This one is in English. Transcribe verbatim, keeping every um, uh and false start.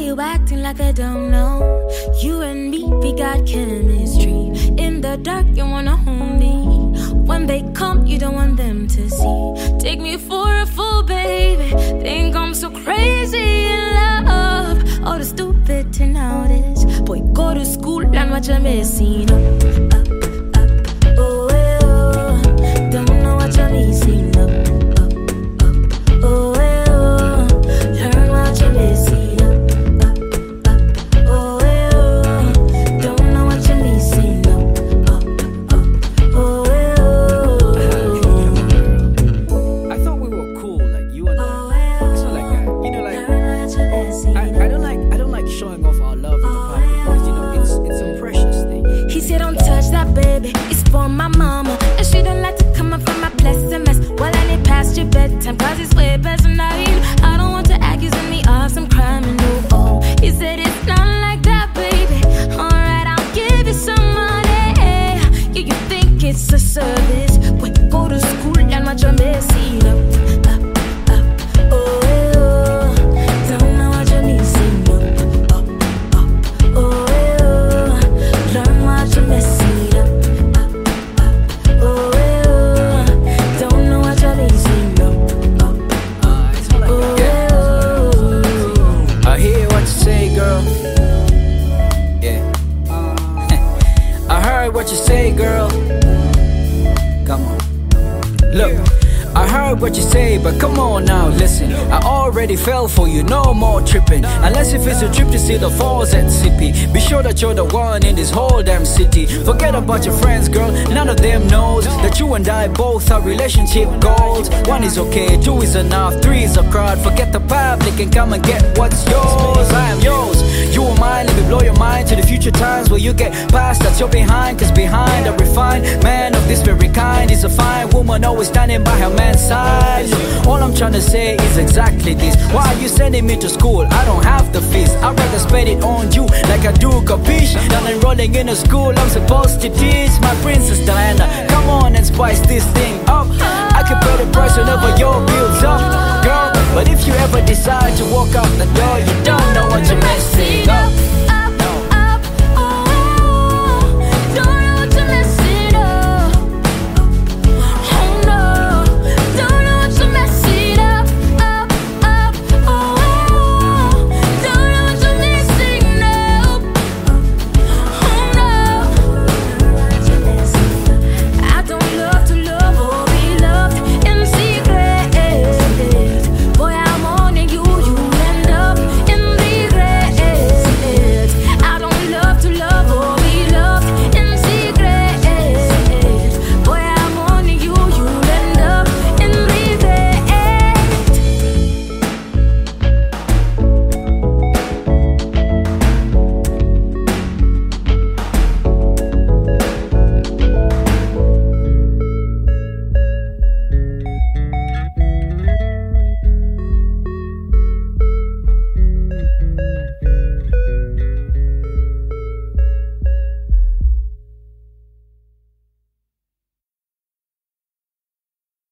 you acting like I don't know? You and me, we got chemistry. In the dark, you wanna hold me. When they come, you don't want them to see. Take me for a fool, baby. Think I'm so crazy in love. All the stupid to notice. Boy, go to school and watch a messing up, up, up. Oh, eh, oh. Don't know what you're missing up, up, up. Oh, eh, oh. Learn what you're missing up, up, up. Oh, eh, oh. Don't know what you're missing up, up, up. Oh, eh, oh. I thought we were cool, like you and I. It's not like that, you know, like I, I don't like I don't like showing off our love in the public because you know it's it's a precious thing. He said, don't touch that, baby. It's for my mama. And she don't like to come up from my blessed mess. Well, I need past your bedtime, cause it's way past night. I don't want to accuse me of some crime and no. Oh, he said, it's not like that, baby. Alright, I'll give you some money. Yeah, you think it's a service. But go to school and watch your messy up, up, up. Oh, eh, oh. Don't know what you're missing up, up, up. Oh, eh, oh. Learn what you're messing up, up, up. Oh, eh, oh. Don't know what you're missing up, up, Uh, it's not like oh, that. eh, oh. I hear what you say, girl. Yeah. I heard what you say, girl. Come on. Look, I heard what you say, but come on now, listen. I already fell for you, no more tripping. Unless if it's a trip to see the falls at Sippy. Be sure that you're the one in this whole damn city. Forget about your friends, girl, none of them knows that you and I both are relationship goals. One is okay, two is enough, three is a crowd. Forget the public and come and get what's yours. I am yours, you are mine. Let me blow your mind to the future times where you get past that you're behind. Cause behind a refined man of this very kind is a fine woman always standing by her man's side. All I'm trying to say is exactly this. Why are you sending me to school? I don't have the fees. I'd rather spend it on you like I do capiche than enrolling in a school I'm supposed to teach. My princess Diana, come on and spice this thing up. I can pay the price whenever your bills up, girl. But if you ever decide to walk out the door, you don't know what you're missing.